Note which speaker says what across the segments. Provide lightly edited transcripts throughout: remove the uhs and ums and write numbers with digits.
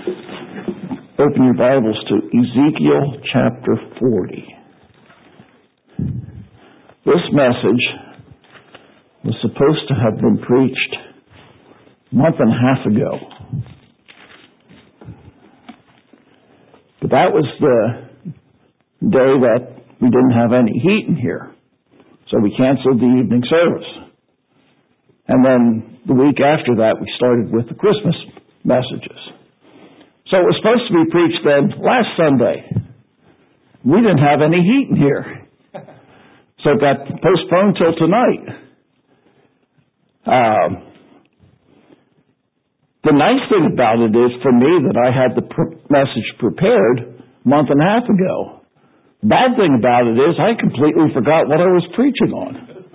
Speaker 1: Open your Bibles to Ezekiel chapter 40. This message was supposed to have been preached a month and a half ago. But that was the day that we didn't have any heat in here. So we canceled the evening service. And then the week after that, we started with the Christmas messages. So it was supposed to be preached then last Sunday. We didn't have any heat in here. So it got postponed till tonight. The nice thing about it is, for me, that I had the message prepared a month and a half ago. The bad thing about it is I completely forgot what I was preaching on.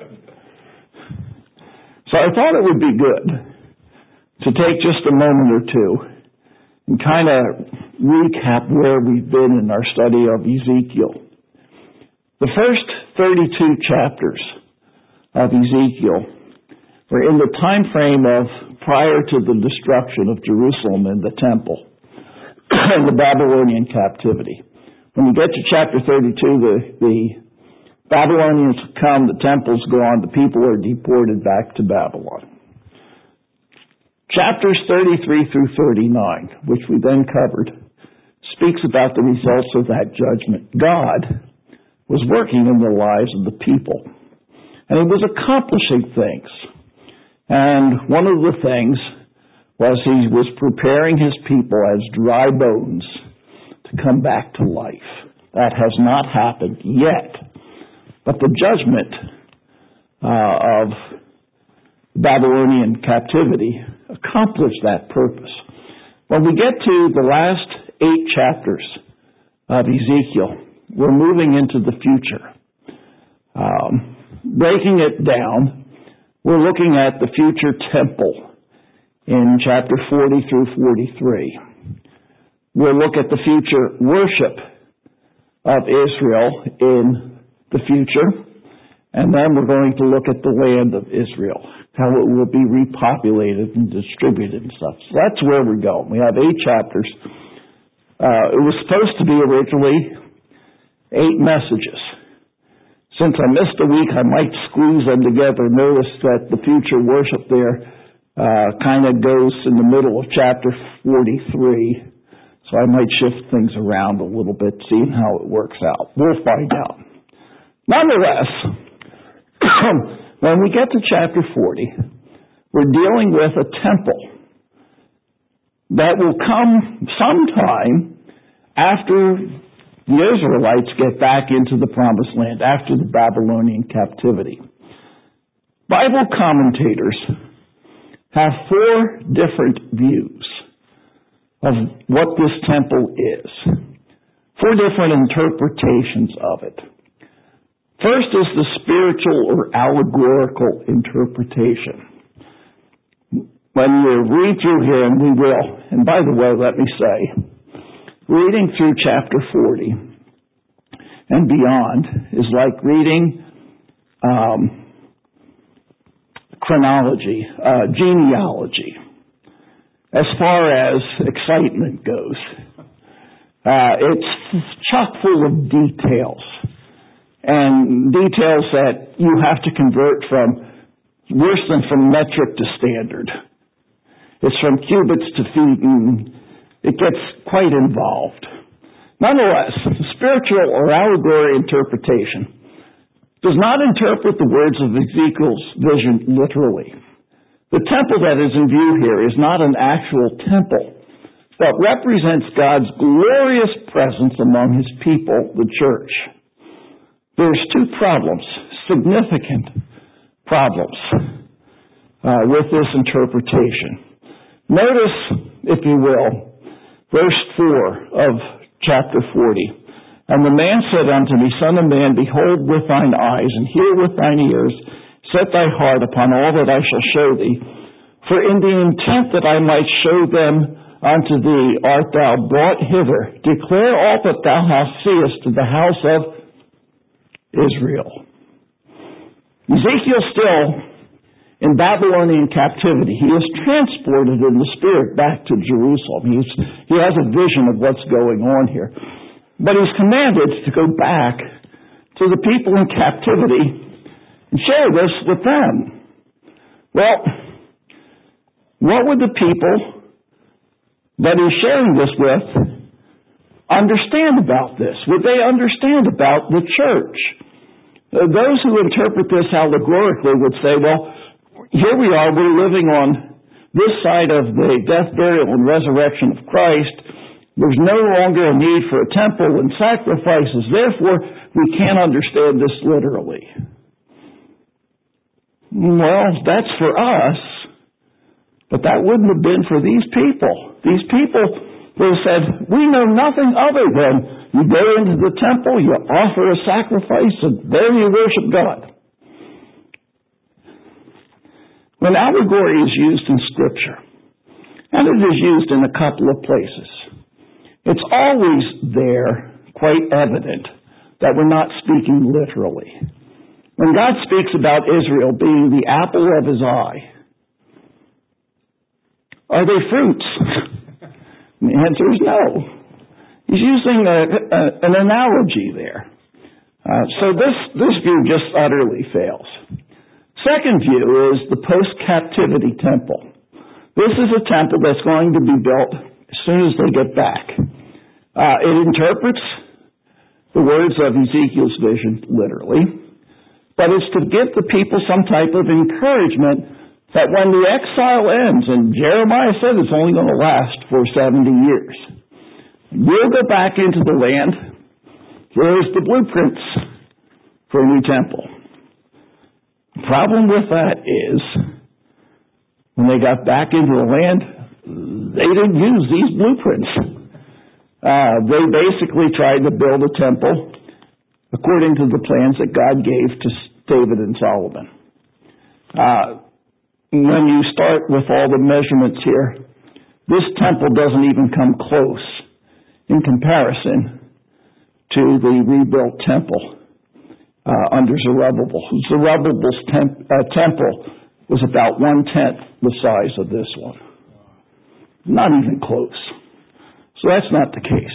Speaker 1: So I thought it would be good to take just a moment or two and kind of recap where we've been in our study of Ezekiel. The first 32 chapters of Ezekiel were in the time frame of prior to the destruction of Jerusalem and the temple and the Babylonian captivity. When we get to chapter 32, the Babylonians come, the temple's gone, the people are deported back to Babylon. Chapters 33 through 39, which we then covered, speaks about the results of that judgment. God was working in the lives of the people, and He was accomplishing things. And one of the things was He was preparing His people as dry bones to come back to life. That has not happened yet. But the judgment of Babylonian captivity accomplished that purpose. When we get to the last 8 chapters of Ezekiel, we're moving into the future. Breaking it down, we're looking at the future temple in chapter 40 through 43. We'll look at the future worship of Israel in the future, and then we're going to look at the land of Israel, how it will be repopulated and distributed and stuff. So that's where we're going. We have 8 chapters. It was supposed to be originally 8 messages. Since I missed a week, I might squeeze them together. Notice that the future worship there kind of goes in the middle of chapter 43. So I might shift things around a little bit, seeing how it works out. We'll find out. Nonetheless, when we get to chapter 40, we're dealing with a temple that will come sometime after the Israelites get back into the promised land, after the Babylonian captivity. Bible commentators have 4 different views of what this temple is. 4 different interpretations of it. First is the spiritual or allegorical interpretation. When you read through here, and we will, and by the way, let me say, reading through chapter 40 and beyond is like reading chronology, genealogy, as far as excitement goes. It's chock full of details. And details that you have to convert from worse than from metric to standard. It's from cubits to feet, and it gets quite involved. Nonetheless, the spiritual or allegory interpretation does not interpret the words of Ezekiel's vision literally. The temple that is in view here is not an actual temple, but represents God's glorious presence among His people, the church. There's 2 problems, significant problems, with this interpretation. Notice, if you will, verse 4 of chapter 40. And the man said unto me, Son of man, behold with thine eyes, and hear with thine ears, set thy heart upon all that I shall show thee. For in the intent that I might show them unto thee art thou brought hither. Declare all that thou hast seest to the house of Israel. Ezekiel still in Babylonian captivity. He is transported in the Spirit back to Jerusalem. He has a vision of what's going on here. But he's commanded to go back to the people in captivity and share this with them. Well, what would the people that he's sharing this with understand about this? Would they understand about the church? Those who interpret this allegorically would say, well, here we are, we're living on this side of the death, burial, and resurrection of Christ. There's no longer a need for a temple and sacrifices. Therefore, we can't understand this literally. Well, that's for us, but that wouldn't have been for these people. These people would have said, we know nothing other than you go into the temple, you offer a sacrifice, and there you worship God. When allegory is used in Scripture, and it is used in a couple of places, it's always there, quite evident, that we're not speaking literally. When God speaks about Israel being the apple of his eye, are they fruits? The answer is no. He's using an analogy there. So this view just utterly fails. Second view is the post-captivity temple. This is a temple that's going to be built as soon as they get back. It interprets the words of Ezekiel's vision literally, but it's to give the people some type of encouragement that when the exile ends, and Jeremiah said it's only going to last for 70 years, we'll go back into the land. Here's the blueprints for a new temple. The problem with that is, when they got back into the land, they didn't use these blueprints. They basically tried to build a temple according to the plans that God gave to David and Solomon. When you start with all the measurements here, this temple doesn't even come close in comparison to the rebuilt temple under Zerubbabel. Zerubbabel's temple was about 1/10 the size of this one. Not even close. So that's not the case.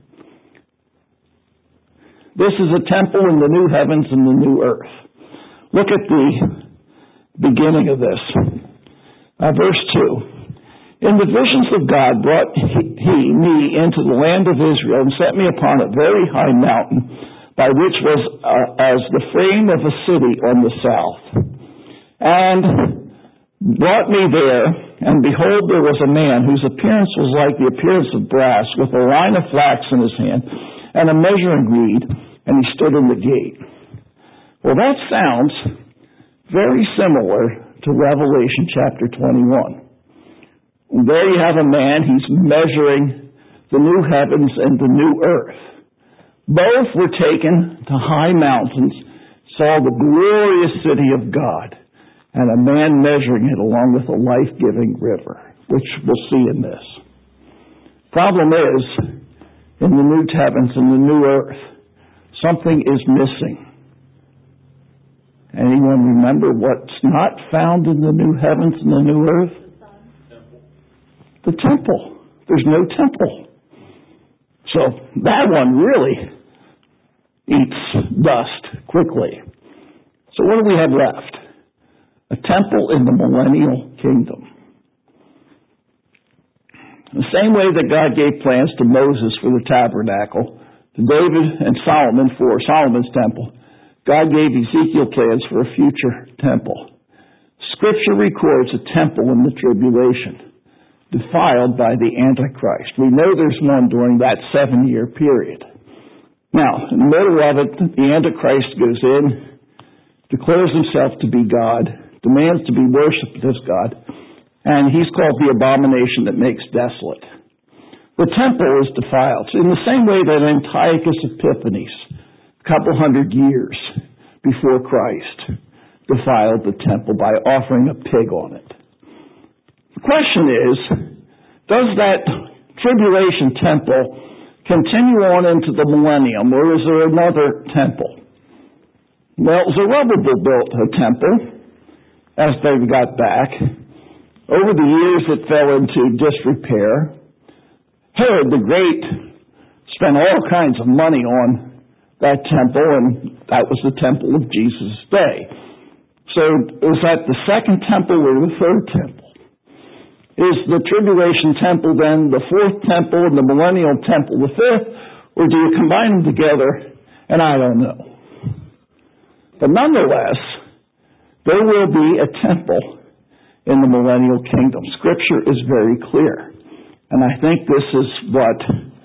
Speaker 1: This is a temple in the new heavens and the new earth. Look at the beginning of this. Verse 2. In the visions of God brought he me into the land of Israel and set me upon a very high mountain, by which was as the frame of a city on the south. And brought me there, and behold, there was a man whose appearance was like the appearance of brass, with a line of flax in his hand, and a measuring reed, and he stood in the gate. Well, that sounds very similar to Revelation chapter 21. There you have a man, he's measuring the new heavens and the new earth. Both were taken to high mountains, saw the glorious city of God, and a man measuring it along with a life-giving river, which we'll see in this. Problem is, in the new heavens and the new earth, something is missing. Anyone remember what's not found in the new heavens and the new earth? The temple. There's no temple. So that one really eats dust quickly. So what do we have left? A temple in the millennial kingdom. The same way that God gave plans to Moses for the tabernacle, to David and Solomon for Solomon's temple, God gave Ezekiel plans for a future temple. Scripture records a temple in the tribulation, defiled by the Antichrist. We know there's one during that 7-year period. Now, in the middle of it, the Antichrist goes in, declares himself to be God, demands to be worshipped as God, and he's called the abomination that makes desolate. The temple is defiled in the same way that Antiochus Epiphanes, a couple hundred years before Christ, defiled the temple by offering a pig on it. The question is, does that tribulation temple continue on into the millennium, or is there another temple? Well, Zerubbabel built a temple, as they got back. Over the years, it fell into disrepair. Herod the Great spent all kinds of money on that temple, and that was the temple of Jesus' day. So is that the second temple or the third temple? Is the tribulation temple then the fourth temple and the millennial temple the fifth, or do you combine them together? And I don't know. But nonetheless, there will be a temple in the millennial kingdom. Scripture is very clear. And I think this is what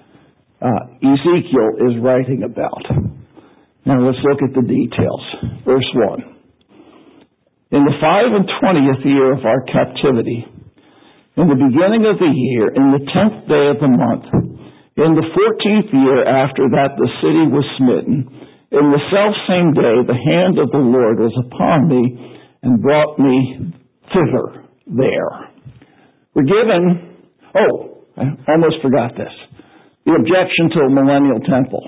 Speaker 1: Ezekiel is writing about. Now let's look at the details. Verse 1. In the 25th year of our captivity, in the beginning of the year, in the 10th day of the month, in the 14th year after that the city was smitten, in the selfsame day the hand of the Lord was upon me and brought me thither there. We're given, I almost forgot this, the objection to a millennial temple.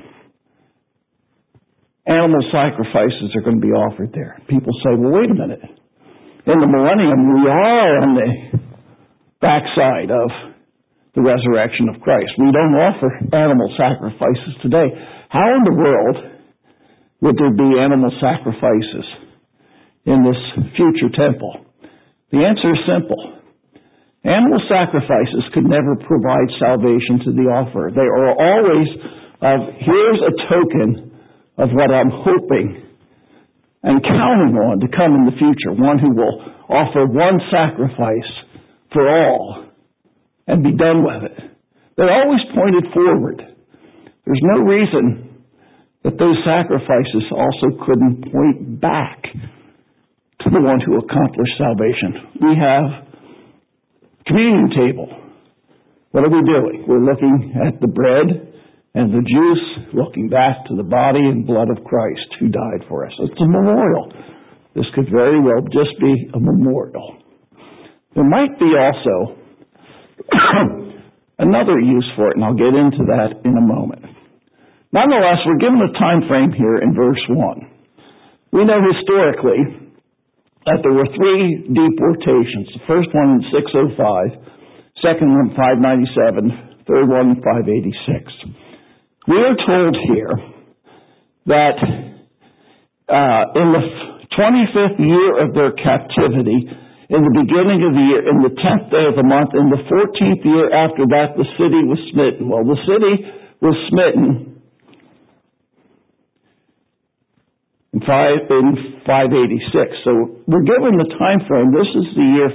Speaker 1: Animal sacrifices are going to be offered there. People say, well, wait a minute. In the millennium, we are on the backside of the resurrection of Christ. We don't offer animal sacrifices today. How in the world would there be animal sacrifices in this future temple? The answer is simple. Animal sacrifices could never provide salvation to the offerer. They are always here's a token of what I'm hoping and counting on to come in the future. One who will offer one sacrifice for all and be done with it. They're always pointed forward. There's no reason that those sacrifices also couldn't point back to the one who accomplished salvation. We have communion table. What are we doing? We're looking at the bread and the juice, looking back to the body and blood of Christ who died for us. It's a memorial. This could very well just be a memorial. There might be also another use for it, and I'll get into that in a moment. Nonetheless, we're given a time frame here in verse 1. We know historically that there were 3 deportations. The first one in 605, second one in 597, third one in 586. We are told here that in the 25th year of their captivity, in the beginning of the year, in the 10th day of the month, in the 14th year after that, the city was smitten. Well, the city was smitten in 586. So we're given the time frame. This is the year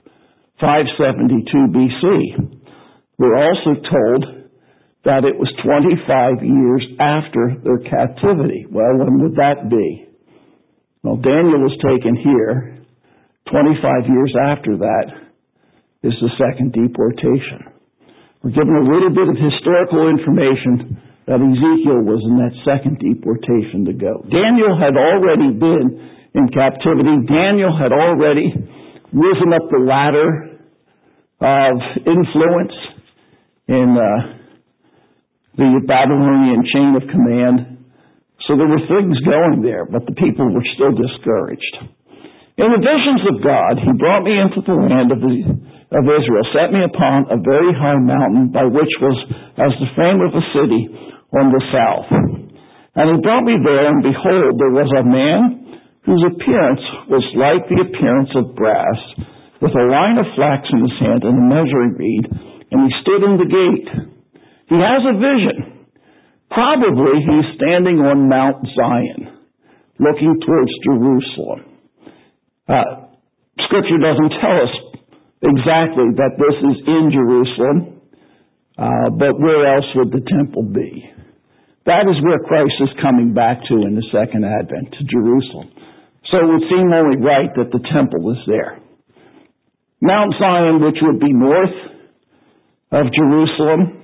Speaker 1: 572 BC. We're also told that it was 25 years after their captivity. Well, when would that be? Well, Daniel was taken here. 25 years after that is the second deportation. We're given a little bit of historical information that Ezekiel was in that second deportation to go. Daniel had already been in captivity. Daniel had already risen up the ladder of influence in the Babylonian chain of command. So there were things going there, but the people were still discouraged. In the visions of God, he brought me into the land of Israel, set me upon a very high mountain, by which was as the frame of a city on the south. And he brought me there, and behold, there was a man whose appearance was like the appearance of brass, with a line of flax in his hand and a measuring reed, and he stood in the gate. He has a vision. Probably he's standing on Mount Zion, looking towards Jerusalem. Scripture doesn't tell us exactly that this is in Jerusalem, but where else would the temple be? That is where Christ is coming back to in the second advent, to Jerusalem. So it would seem only right that the temple is there. Mount Zion, which would be north of Jerusalem,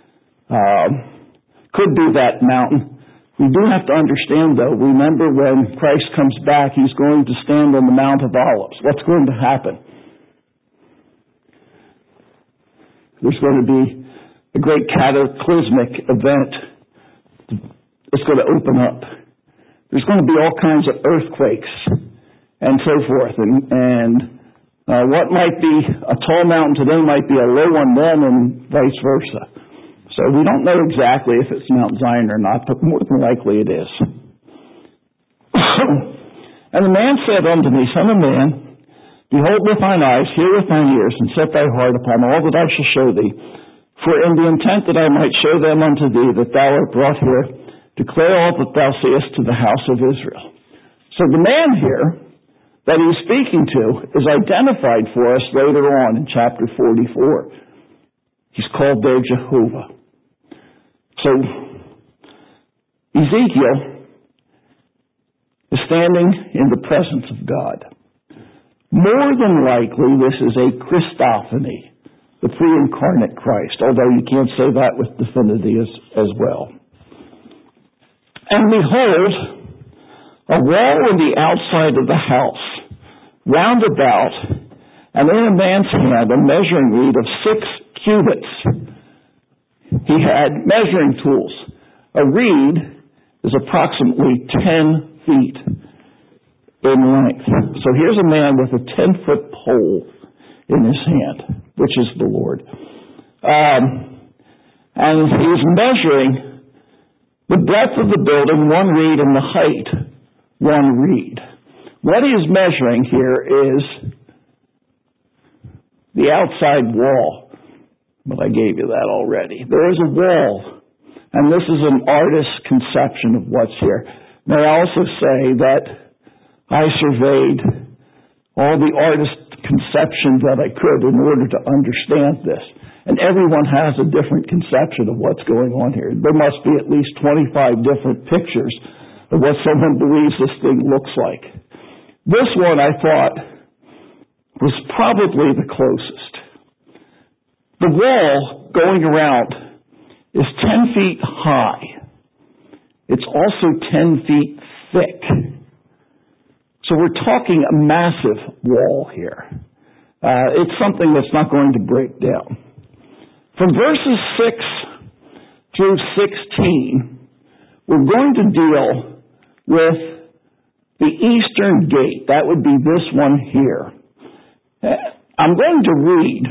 Speaker 1: could be that mountain. We do have to understand, though, remember when Christ comes back, he's going to stand on the Mount of Olives. What's going to happen? There's going to be a great cataclysmic event. It's going to open up. There's going to be all kinds of earthquakes and so forth. And what might be a tall mountain today might be a low one then, and vice versa. So we don't know exactly if it's Mount Zion or not, but more than likely it is. And the man said unto me, Son of man, behold with thine eyes, hear with thine ears, and set thy heart upon all that I shall show thee. For in the intent that I might show them unto thee that thou art brought here, declare all that thou seest to the house of Israel. So the man here that he's speaking to is identified for us later on in chapter 44. He's called there Jehovah. So Ezekiel is standing in the presence of God. More than likely, this is a Christophany, the pre-incarnate Christ, although you can't say that with definity as well. And behold, a wall on the outside of the house, round about, and in a man's hand a measuring reed of 6 cubits. He had measuring tools. A reed is approximately 10 feet in length. So here's a man with a 10-foot pole in his hand, which is the Lord. And he's measuring the breadth of the building, 1 reed, and the height, 1 reed. What he is measuring here is the outside wall. But I gave you that already. There is a wall, and this is an artist's conception of what's here. May I also say that I surveyed all the artist conceptions that I could in order to understand this. And everyone has a different conception of what's going on here. There must be at least 25 different pictures of what someone believes this thing looks like. This one, I thought, was probably the closest. The wall going around is 10 feet high. It's also 10 feet thick. So we're talking a massive wall here. It's something that's not going to break down. From verses 6 through 16, we're going to deal with the eastern gate. That would be this one here. I'm going to read.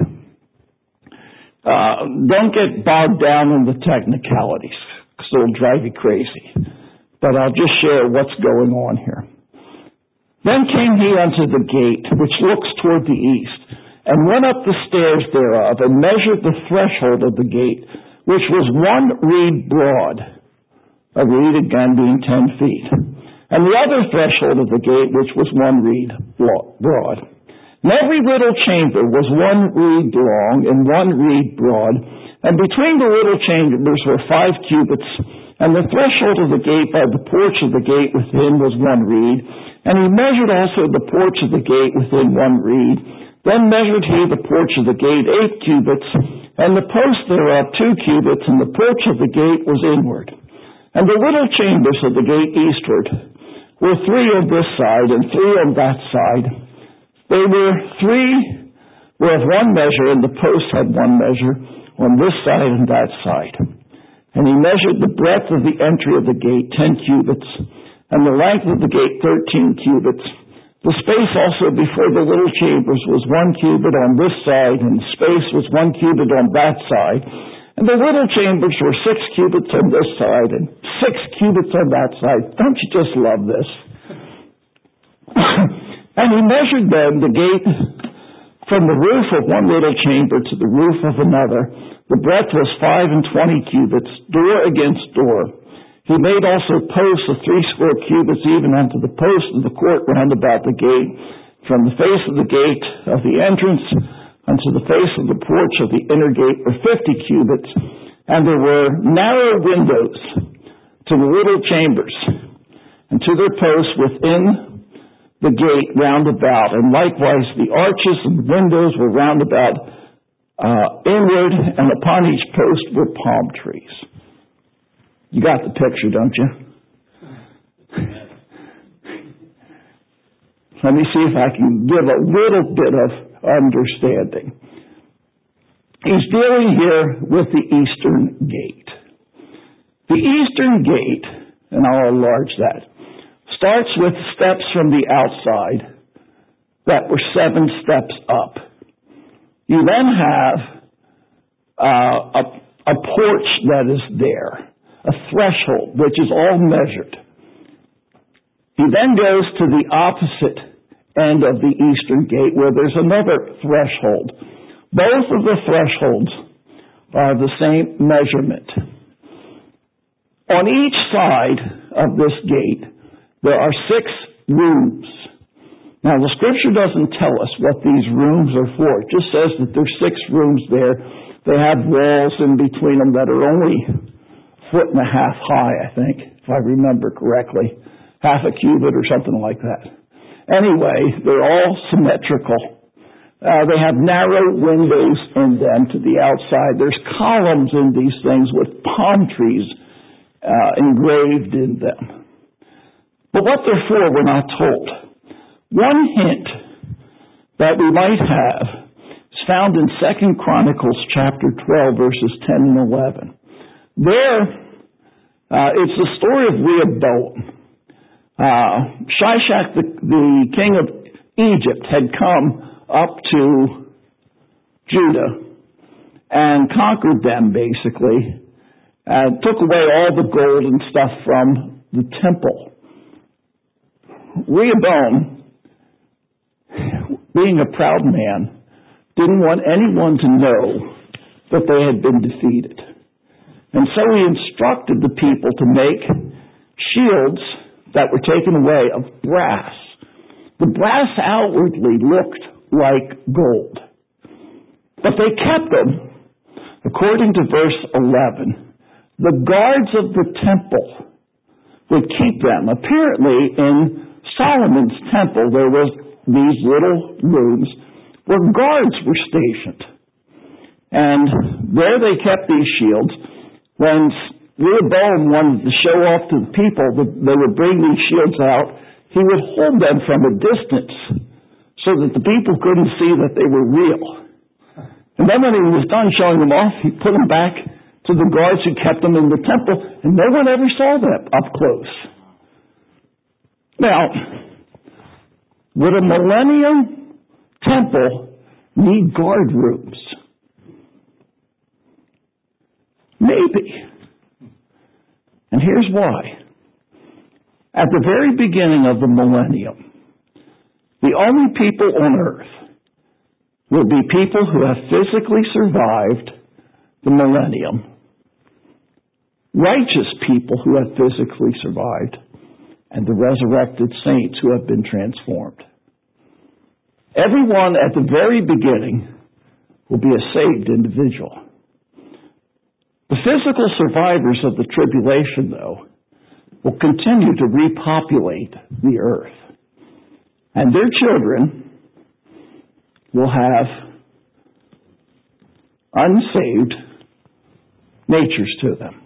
Speaker 1: Don't get bogged down in the technicalities, because it'll drive you crazy. But I'll just share what's going on here. Then came he unto the gate, which looks toward the east, and went up the stairs thereof, and measured the threshold of the gate, which was 1 reed broad, a reed again being 10 feet, and the other threshold of the gate, which was 1 reed broad. And every little chamber was 1 reed long and 1 reed broad, and between the little chambers were 5 cubits, and the threshold of the gate by the porch of the gate within was 1 reed, and he measured also the porch of the gate within 1 reed. Then measured he the porch of the gate 8 cubits, and the post thereof 2 cubits, and the porch of the gate was inward. And the little chambers of the gate eastward were 3 on this side, and 3 on that side. They were 3 were of 1 measure, and the posts had 1 measure on this side and that side. And he measured the breadth of the entry of the gate 10 cubits, and the length of the gate 13 cubits. The space also before the little chambers was 1 cubit on this side, and the space was 1 cubit on that side. And the little chambers were 6 cubits on this side, and 6 cubits on that side. Don't you just love this? And he measured then the gate from the roof of 1 little chamber to the roof of another. The breadth was 5 20 cubits, door against door. He made also posts of 60 cubits, even unto the post of the court round about the gate, from the face of the gate of the entrance unto the face of the porch of the inner gate were 50 cubits, and there were narrow windows to the little chambers, and to their posts within the gate round about, and likewise the arches and windows were round about inward, and upon each post were palm trees. You got the picture, don't you? Let me see if I can give a little bit of understanding. He's dealing here with the eastern gate. The eastern gate, and I'll enlarge that, starts with steps from the outside that were 7 steps up. You then have a porch that is there, a threshold, which is all measured. He then goes to the opposite end of the eastern gate where there's another threshold. Both of the thresholds are the same measurement. On each side of this gate, there are 6 rooms. Now, the scripture doesn't tell us what these rooms are for. It just says that there's 6 rooms there. They have walls in between them that are only 1.5 feet high, I think, if I remember correctly. Half a cubit or something like that. Anyway, they're all symmetrical. They have narrow windows in them to the outside. There's columns in these things with palm trees engraved in them. But what they're for, we're not told. One hint that we might have is found in 2 Chronicles chapter 12, verses 10 and 11. There, it's the story of Rehoboam. Shishak, the king of Egypt, had come up to Judah and conquered them, basically, and took away all the gold and stuff from the temple. Rehoboam, being a proud man, didn't want anyone to know that they had been defeated. And so he instructed the people to make shields that were taken away of brass. The brass outwardly looked like gold. But they kept them, according to verse 11. The guards of the temple would keep them. Apparently, in Solomon's temple, there was these little rooms where guards were stationed. And there they kept these shields. When Rehoboam wanted to show off to the people that they would bring these shields out, he would hold them from a distance so that the people couldn't see that they were real. And then when he was done showing them off, he put them back to the guards who kept them in the temple, and no one ever saw them up close. Now, would a millennium temple need guard rooms? Maybe. And here's why. At the very beginning of the millennium, the only people on earth will be people who have physically survived the millennium, righteous people who have physically survived, and the resurrected saints who have been transformed. Everyone at the very beginning will be a saved individual. The physical survivors of the tribulation, though, will continue to repopulate the earth. And their children will have unsaved natures to them.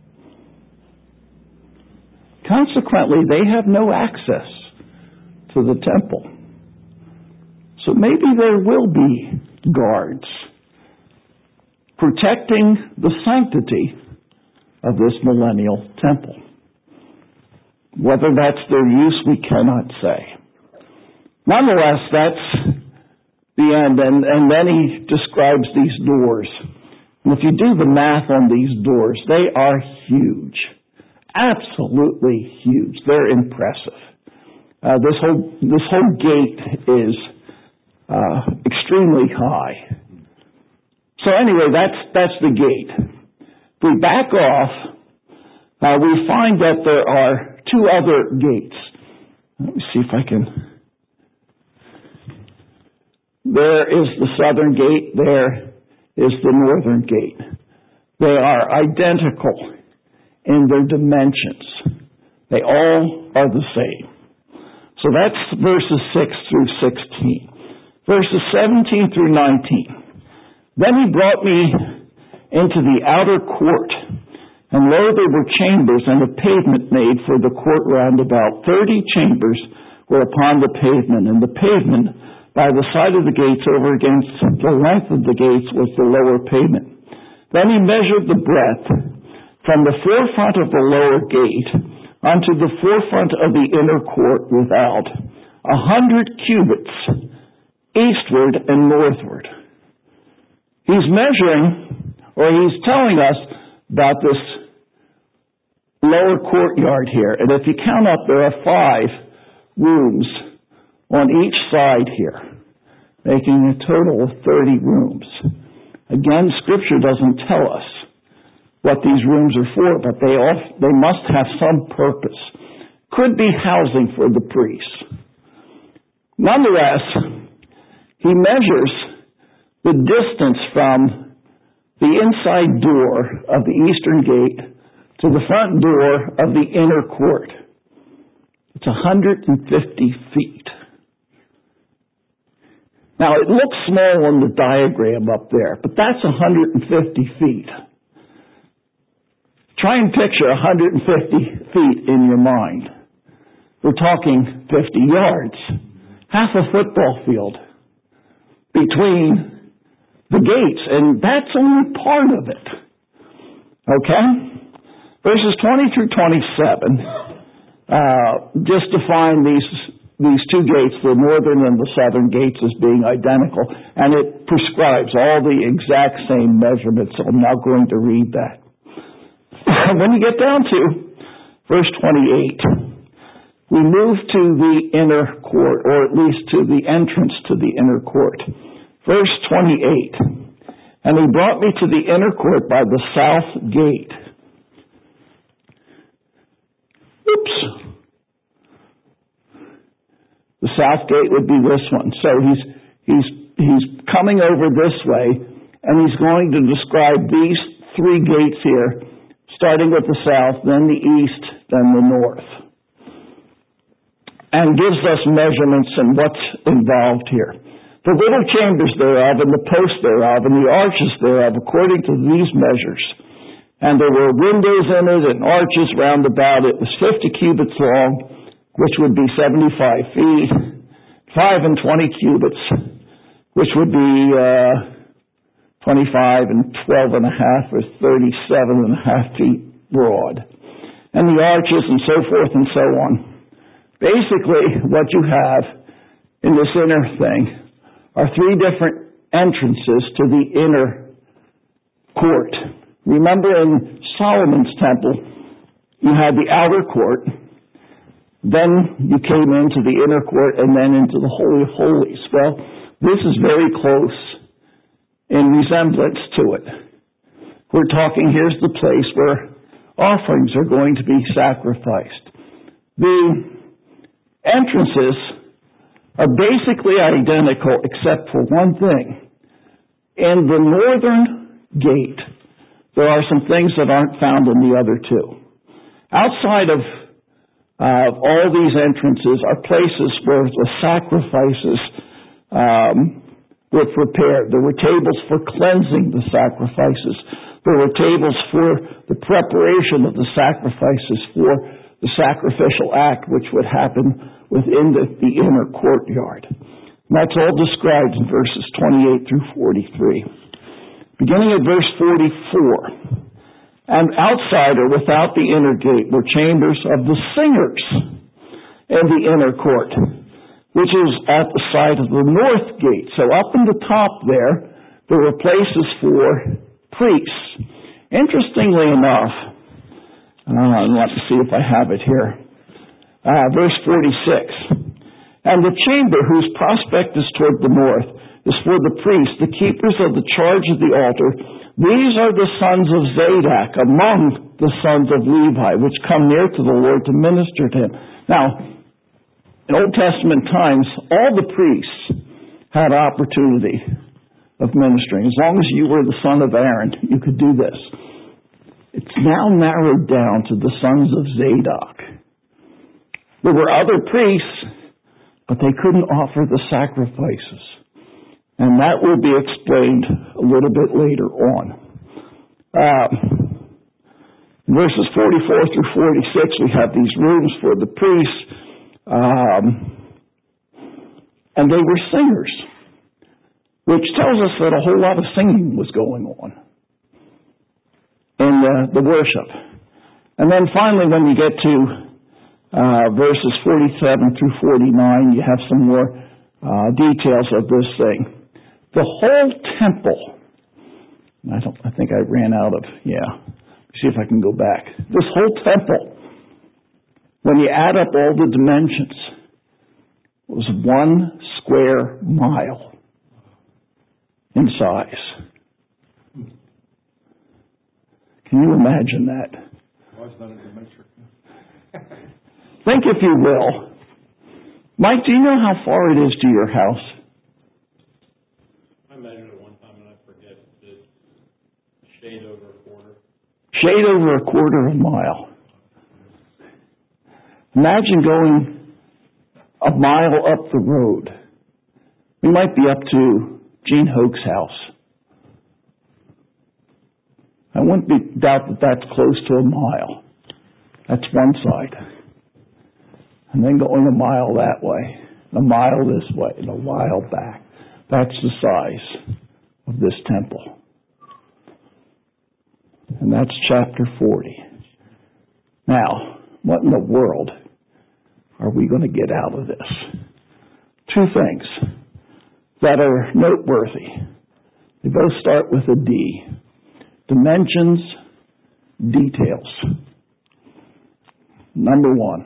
Speaker 1: Consequently, they have no access to the temple. So maybe there will be guards protecting the sanctity of this millennial temple. Whether that's their use, we cannot say. Nonetheless, that's the end. And then he describes these doors. And if you do the math on these doors, they are huge. Absolutely huge. They're impressive. This whole gate is extremely high. So anyway, that's the gate. If we back off, we find that there are 2 other gates. Let me see if I can. There is the southern gate. There is the northern gate. They are identical in their dimensions. They all are the same. So that's verses 6 through 16. Verses 17 through 19. Then he brought me into the outer court, and lo, there were chambers and a pavement made for the court round about. 30 chambers were upon the pavement, and the pavement by the side of the gates over against the length of the gates was the lower pavement. Then he measured the breadth from the forefront of the lower gate unto the forefront of the inner court without, 100 cubits. eastward and northward. He's measuring, or he's telling us about this lower courtyard here. And if you count up, there are 5 rooms on each side here, making a total of 30 rooms. Again, Scripture doesn't tell us what these rooms are for, but they must have some purpose. Could be housing for the priests. Nonetheless, he measures the distance from the inside door of the eastern gate to the front door of the inner court. It's 150 feet. Now, it looks small on the diagram up there, but that's 150 feet. Try and picture 150 feet in your mind. We're talking 50 yards, half a football field between the gates, and that's only part of it. Okay? Verses 20 through 27 just define these 2 gates, the northern and the southern gates, as being identical, and it prescribes all the exact same measurements. So I'm now going to read that. When you get down to verse 28, we move to the inner court, or at least to the entrance to the inner court. Verse 28, and he brought me to the inner court by the south gate. Oops. The south gate would be this one. So he's coming over this way, and he's going to describe these 3 gates here, starting with the south, then the east, then the north. And gives us measurements and what's involved here. The little chambers thereof, and the posts thereof, and the arches thereof, according to these measures. And there were windows in it, and arches round about. It was 50 cubits long, which would be 75 feet, 5 and 20 cubits, which would be 25 and 12 and a half, or 37 and a half feet broad. And the arches and so forth and so on. Basically, what you have in this inner thing are 3 different entrances to the inner court. Remember, in Solomon's temple, you had the outer court, then you came into the inner court, and then into the Holy of Holies. Well, this is very close in resemblance to it. We're talking, here's the place where offerings are going to be sacrificed. The entrances are basically identical except for one thing. In the northern gate, there are some things that aren't found in the other 2. Outside of all these entrances are places where the sacrifices were prepared. There were tables for cleansing the sacrifices. There were tables for the preparation of the sacrifices for the sacrificial act which would happen within the inner courtyard. And that's all described in verses 28 through 43. Beginning at verse 44. And outside or without the inner gate were chambers of the singers in the inner court, which is at the side of the north gate. So up in the top there were places for priests. Interestingly enough, let's see if I have it here. Verse 46. And the chamber whose prospect is toward the north is for the priests, the keepers of the charge of the altar. These are the sons of Zadok among the sons of Levi, which come near to the Lord to minister to him. Now, in Old Testament times, all the priests had opportunity of ministering. As long as you were the son of Aaron, you could do this. It's now narrowed down to the sons of Zadok. There were other priests, but they couldn't offer the sacrifices. And that will be explained a little bit later on. Verses 44 through 46, we have these rooms for the priests. And they were singers, which tells us that a whole lot of singing was going on in the worship. And then finally, when you get to verses 47 through 49, you have some more details of this thing. The whole temple, I think I ran out of, see if I can go back. This whole temple, when you add up all the dimensions, was 1 square mile in size. Can you imagine that?
Speaker 2: Why is that a dimension?
Speaker 1: Think, if you will. Mike, do you know how far it is to your house?
Speaker 2: I measured it one time and I forget. It's shade over a quarter.
Speaker 1: Shade over a quarter of a mile. Imagine going a mile up the road. We might be up to Gene Hoke's house. I wouldn't doubt that that's close to a mile. That's one side. And then going a mile that way, a mile this way, and a mile back. That's the size of this temple. And that's chapter 40. Now, what in the world are we going to get out of this? 2 things that are noteworthy. They both start with a D. Dimensions, details. Number 1.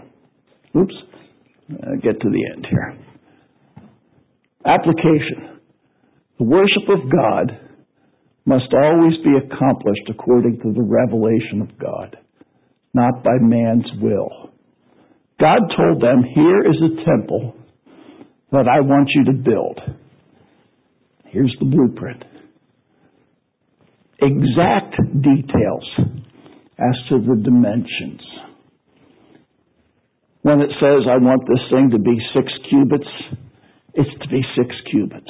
Speaker 1: Get to the end here. Application. The worship of God must always be accomplished according to the revelation of God, not by man's will. God told them, here is a temple that I want you to build. Here's the blueprint. Exact details as to the dimensions. When it says, I want this thing to be 6 cubits, it's to be 6 cubits.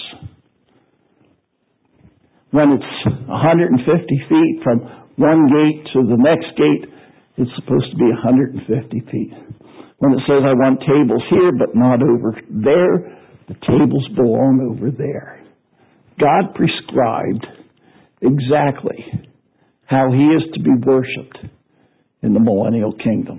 Speaker 1: When it's 150 feet from one gate to the next gate, it's supposed to be 150 feet. When it says, I want tables here, but not over there, the tables belong over there. God prescribed exactly how He is to be worshipped in the millennial kingdom.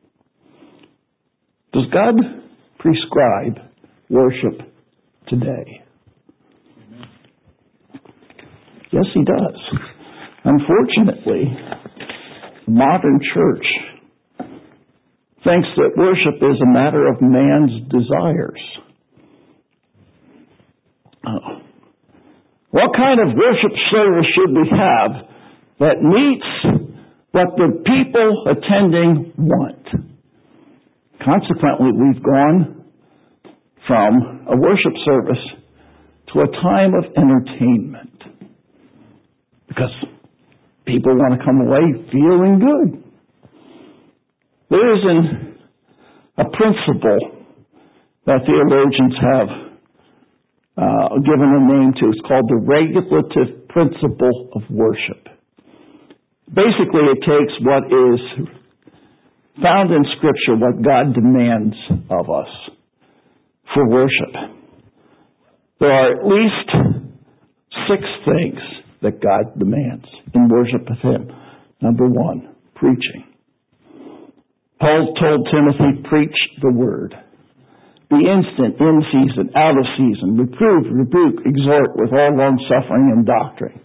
Speaker 1: Does God prescribe worship today?
Speaker 2: Amen.
Speaker 1: Yes, He does. Unfortunately, the modern church thinks that worship is a matter of man's desires. What kind of worship service should we have that meets what the people attending want? Consequently, we've gone from a worship service to a time of entertainment because people want to come away feeling good. There is a principle that theologians have given a name to. It's called the regulative principle of worship. Basically, it takes what is found in Scripture, what God demands of us for worship. There are at least 6 things that God demands in worship of Him. Number 1, preaching. Paul told Timothy, preach the word. Be instant, in season, out of season. Reprove, rebuke, exhort with all long suffering and doctrine.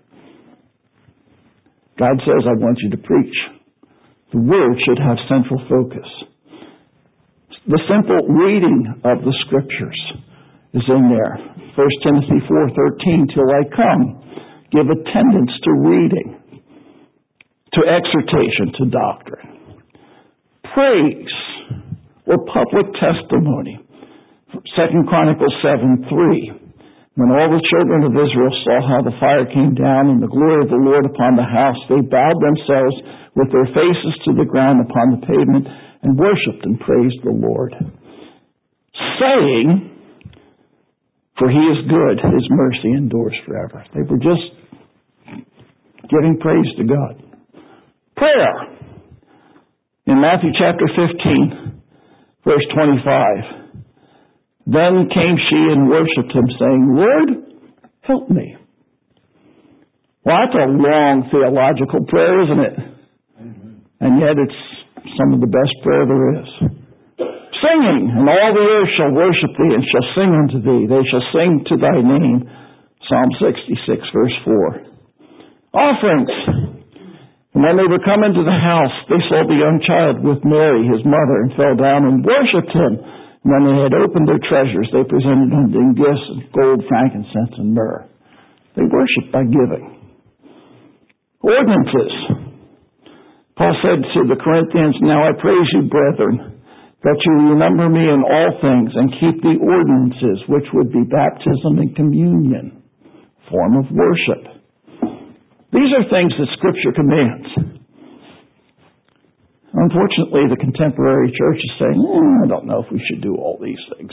Speaker 1: God says, I want you to preach. The word should have central focus. The simple reading of the Scriptures is in there. 1 Timothy 4:13, till I come, give attendance to reading, to exhortation, to doctrine. Praise or public testimony. 2 Chronicles 7:3. When all the children of Israel saw how the fire came down and the glory of the Lord upon the house, they bowed themselves with their faces to the ground upon the pavement and worshipped and praised the Lord, saying, for He is good, His mercy endures forever. They were just giving praise to God. Prayer. In Matthew chapter 15, verse 25, then came she and worshipped Him, saying, Lord, help me. Well, that's a long theological prayer, isn't it?
Speaker 2: Amen.
Speaker 1: And yet it's some of the best prayer there is. Singing, and all the earth shall worship thee, and shall sing unto thee. They shall sing to thy name. Psalm 66, verse 4. Offerings. And when they were come into the house, they saw the young child with Mary, his mother, and fell down and worshipped him. And when they had opened their treasures, they presented unto him gifts of gold, frankincense, and myrrh. They worshiped by giving. Ordinances. Paul said to the Corinthians, now I praise you, brethren, that you remember me in all things and keep the ordinances, which would be baptism and communion, form of worship. These are things that Scripture commands. Unfortunately, the contemporary church is saying, I don't know if we should do all these things.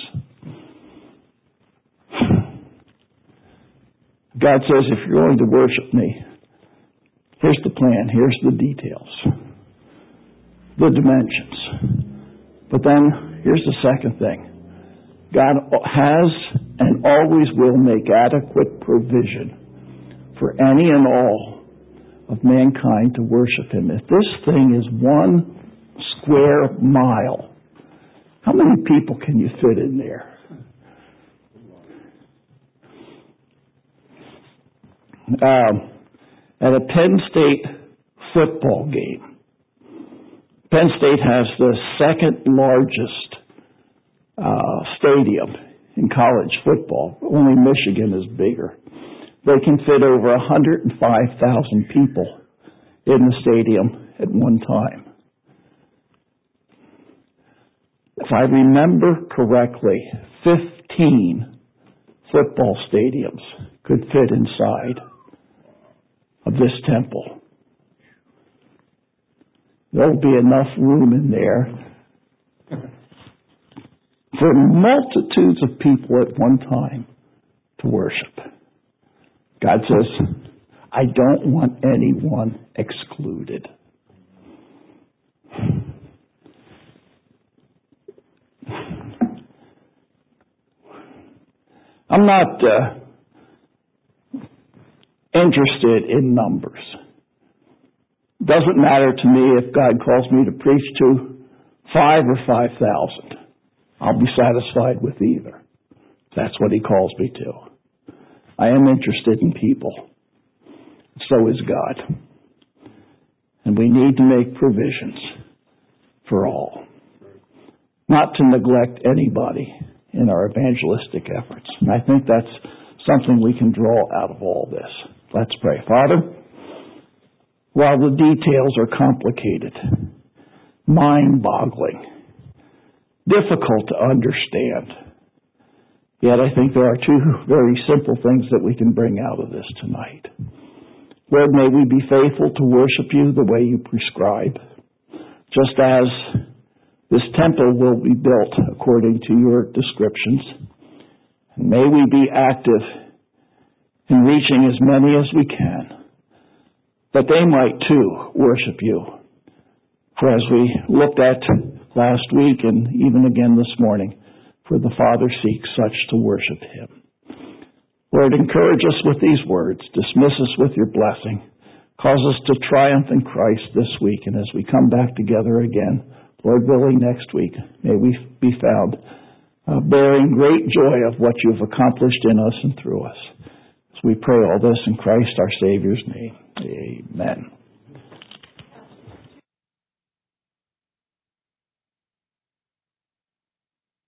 Speaker 1: God says, if you're going to worship me, here's the plan, here's the details, the dimensions. But then, here's the second thing. God has and always will make adequate provision for any and all of mankind to worship Him. If this thing is 1 square mile, how many people can you fit in there? At a Penn State football game, Penn State has the second largest stadium in college football. Only Michigan is bigger. They can fit over 105,000 people in the stadium at one time. If I remember correctly, 15 football stadiums could fit inside of this temple. There'll be enough room in there for multitudes of people at one time to worship. God says, I don't want anyone excluded. I'm not interested in numbers. Doesn't matter to me if God calls me to preach to 5 or 5,000. I'll be satisfied with either. That's what He calls me to. I am interested in people. So is God. And we need to make provisions for all. Not to neglect anybody in our evangelistic efforts. And I think that's something we can draw out of all this. Let's pray. Father, while the details are complicated, mind-boggling, difficult to understand, yet I think there are 2 very simple things that we can bring out of this tonight. Lord, may we be faithful to worship You the way You prescribe, just as this temple will be built according to Your descriptions. And may we be active in reaching as many as we can, that they might too worship You. For as we looked at last week and even again this morning, for the Father seeks such to worship Him. Lord, encourage us with these words. Dismiss us with Your blessing. Cause us to triumph in Christ this week. And as we come back together again, Lord willing, next week, may we be found bearing great joy of what You've accomplished in us and through us. As we pray all this in Christ our Savior's name. Amen.